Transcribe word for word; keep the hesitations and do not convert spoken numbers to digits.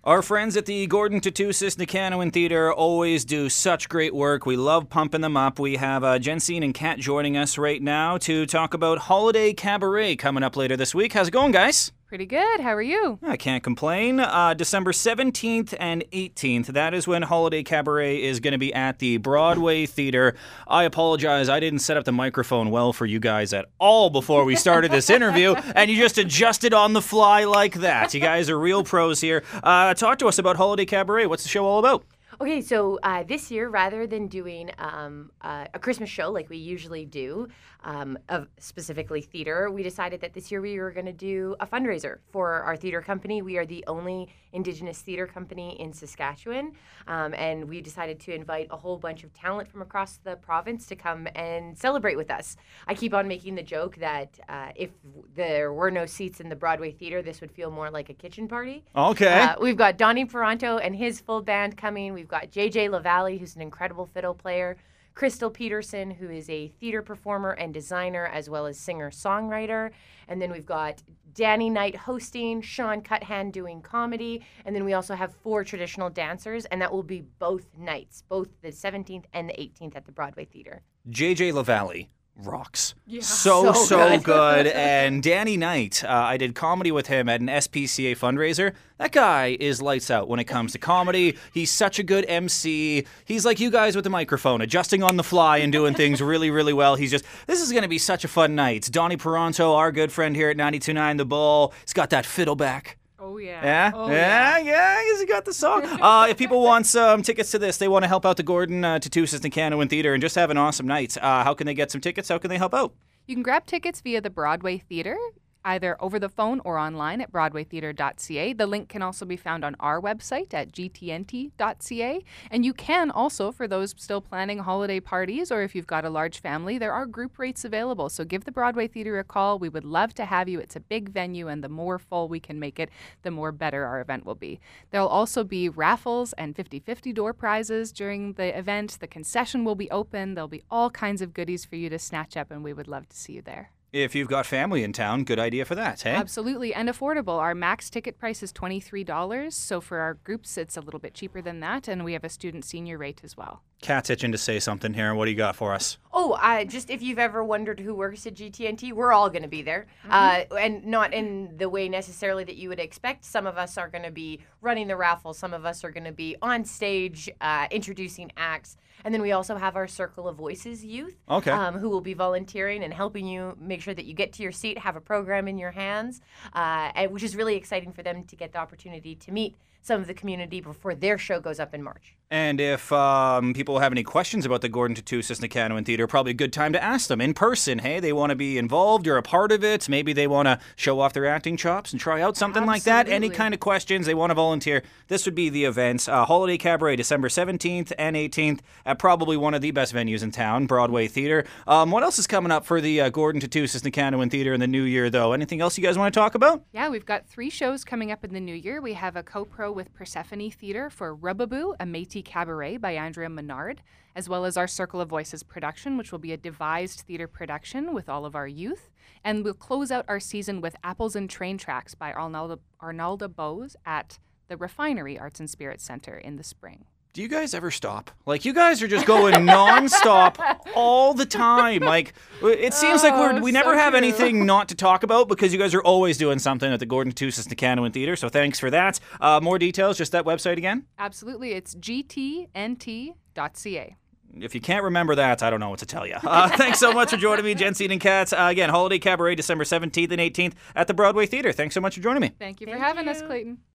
Our friends at the Gordon Tatusis Nikanowin Theatre always do such great work. We love pumping them up. We have uh, Jensine and Kat joining us right now to talk about Holiday Cabaret coming up later this week. How's it going, guys? Pretty good. How are you? I can't complain. Uh, December seventeenth and eighteenth, that is when Holiday Cabaret is going to be at the Broadway Theatre. I apologize, I didn't set up the microphone well for you guys at all before we started this interview, and you just adjusted on the fly like that. You guys are real pros here. Uh, talk to us about Holiday Cabaret. What's the show all about? Okay, so uh, this year, rather than doing um, uh, a Christmas show like we usually do, um, of specifically theater, we decided that this year we were going to do a fundraiser for our theater company. We are the only Indigenous theater company in Saskatchewan, um, and we decided to invite a whole bunch of talent from across the province to come and celebrate with us. I keep on making the joke that uh, if there were no seats in the Broadway Theater, this would feel more like a kitchen party. Okay. Uh, we've got Donnie Peranto and his full band coming. We've got J J LaValle, who's an incredible fiddle player, Crystal Peterson, who is a theater performer and designer, as well as singer-songwriter. And then we've got Danny Knight hosting, Sean Cuthan doing comedy, and then we also have four traditional dancers, and that will be both nights, both the seventeenth and the eighteenth at the Broadway Theater. J J LaValle rocks. Yeah. So, So so good. good. And Danny Knight, uh, I did comedy with him at an S P C A fundraiser. That guy is lights out when it comes to comedy. He's such a good M C. He's like you guys with the microphone, adjusting on the fly and doing things really, really well. He's just, this is going to be such a fun night. It's Donnie Peranto, our good friend here at ninety-two point nine The Bull. He's got that fiddle back. Oh, yeah. Yeah, oh, yeah, yeah, he's got the song. Uh, if people want some tickets to this, they want to help out the Gordon uh, Tatusis Nikanowin Theatre and just have an awesome night. Uh, how can they get some tickets? How can they help out? You can grab tickets via the Broadway Theatre, either over the phone or online at broadway theatre dot c a. The link can also be found on our website at g t n t dot c a. And you can also, for those still planning holiday parties or if you've got a large family, there are group rates available. So give the Broadway Theatre a call. We would love to have you. It's a big venue, and the more full we can make it, the more better our event will be. There'll also be raffles and fifty-fifty door prizes during the event. The concession will be open. There'll be all kinds of goodies for you to snatch up, and we would love to see you there. If you've got family in town, good idea for that, hey? Absolutely, and affordable. Our max ticket price is twenty-three dollars, so for our groups it's a little bit cheaper than that, and we have a student senior rate as well. Kat's itching to say something here. What do you got for us? Oh, uh, just if you've ever wondered who works at G T N T, we're all going to be there. Mm-hmm. Uh, and not in the way necessarily that you would expect. Some of us are going to be running the raffle. Some of us are going to be on stage uh, introducing acts. And then we also have our Circle of Voices youth, Okay. um, who will be volunteering and helping you make sure that you get to your seat, have a program in your hands, uh, and, which is really exciting for them to get the opportunity to meet some of the community before their show goes up in March. And if um, people have any questions about the Gordon Tatusis Nikanowin Theatre, probably a good time to ask them in person. Hey, they want to be involved or a part of it. Maybe they want to show off their acting chops and try out something like that. Any Absolutely. kind of questions, they want to volunteer. This would be the event. Uh, Holiday Cabaret, December seventeenth and eighteenth at probably one of the best venues in town, Broadway Theatre. Um, what else is coming up for the uh, Gordon Tatusis Nikanowin Theatre in the new year, though? Anything else you guys want to talk about? Yeah, we've got three shows coming up in the new year. We have a co-pro with Persephone Theatre for Rubaboo, a Métis cabaret by Andrea Menard, as well as our Circle of Voices production, which will be a devised theatre production with all of our youth. And we'll close out our season with Apples and Train Tracks by Arnaldo, Arnaldo Bose at the Refinery Arts and Spirits Centre in the spring. Do you guys ever stop? Like, you guys are just going nonstop all the time. Like, it seems like we're, we Oh, never so have true. anything not to talk about because you guys are always doing something at the Gordon Tatusis Nikanowin Theatre, so thanks for that. Uh, more details, just that website again? Absolutely. It's g t n t dot c a. If you can't remember that, I don't know what to tell you. Uh, thanks so much for joining me, Jensine and Kat. Uh, again, Holiday Cabaret, December seventeenth and eighteenth at the Broadway Theatre. Thanks so much for joining me. Thank you for Thank having you. us, Clayton.